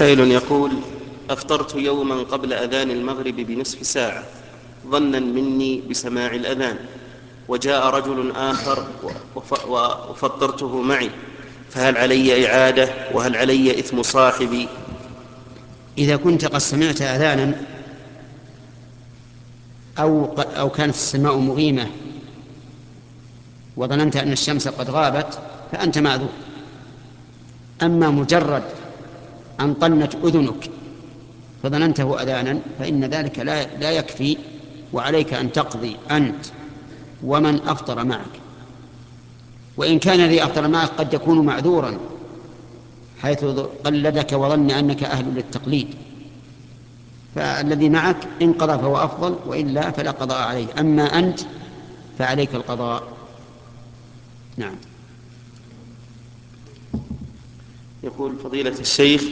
سائل يقول: أفطرت يوما قبل أذان المغرب بنصف ساعة ظنا مني بسماع الأذان، وجاء رجل آخر وفطرته معي، فهل علي إعادة وهل علي إثم صاحبي؟ إذا كنت قد سمعت أذانا أو كانت السماء مغيمة وظننت أن الشمس قد غابت فأنت معذور. أما مجرد أن طنت أذنك فظننته أذانا فإن ذلك لا يكفي، وعليك أن تقضي أنت ومن أفطر معك. وإن كان الذي أفطر معك قد يكون معذورا حيث قلدك وظن أنك أهل للتقليد، فالذي معك إن قضى فهو أفضل، وإلا فلا قضاء عليه. أما أنت فعليك القضاء. نعم. يقول فضيلة الشيخ: